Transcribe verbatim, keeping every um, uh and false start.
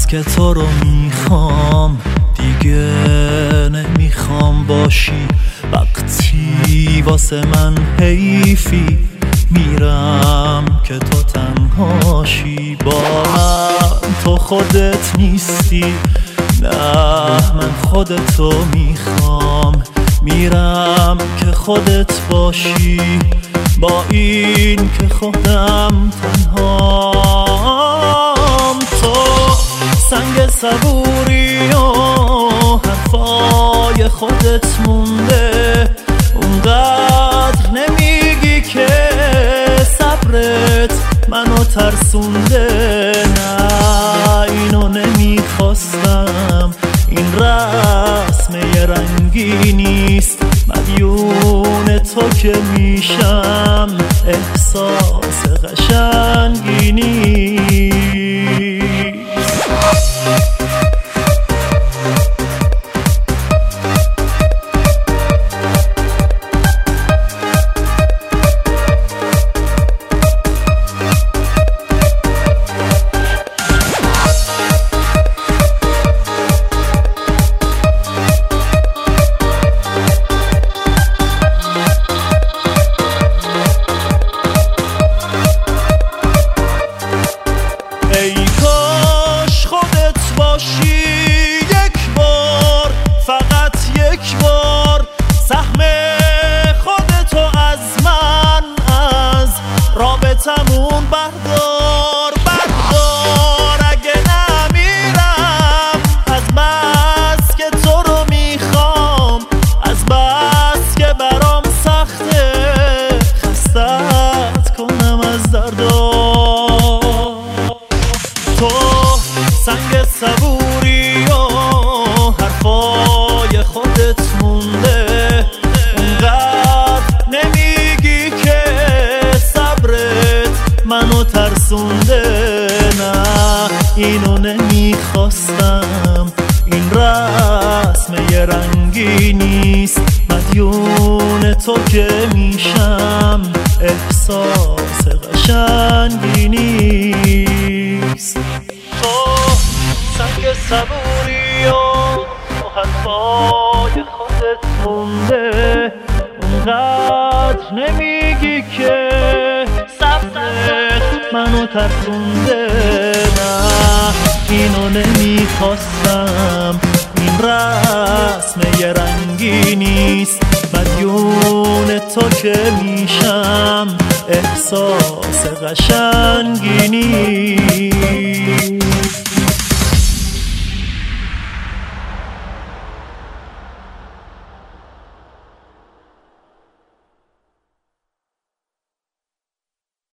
که تو رو میخوام دیگه نمیخوام باشی. وقتی واسه من حیفی میرم که تو تنهاشی. با من تو خودت نیستی، نه من خودتو میخوام. میرم که خودت باشی، با این که خودم تنهام. تو سنگ صبوری و حرفای خودت مونده، اونقدر نمیگی که صبرت منو ترسونده. نه اینو نمیخواستم، این رسم یه رنگی نیست. مدیون تو که میشم احساس قشنگی نیست. ای کاش خودت باشی یک بار، فقط یک بار. سهم خودتو از من، از رابطمون بردار بردار. اگه نمیرم از بس که تو رو میخوام، از بس که برام سخته خستت کنم از دردار. تو سنگ صبوری و حرفای خودت مونده، اونقدر نمیگی که صبرت منو ترسونده. نه اینو نمیخواستم، این رسم یه رنگی نیست. مدیون تو که میشم احساس قشنگی نیست. تو سنگ صبوری و حرفای خودت مونده، اونقدر نمیگی که صبرت منو ترسونده. نه اینو نمیخواستم، این رسم یه رنگی نیست. مدیون تو که میشم احساس قشنگی نیست.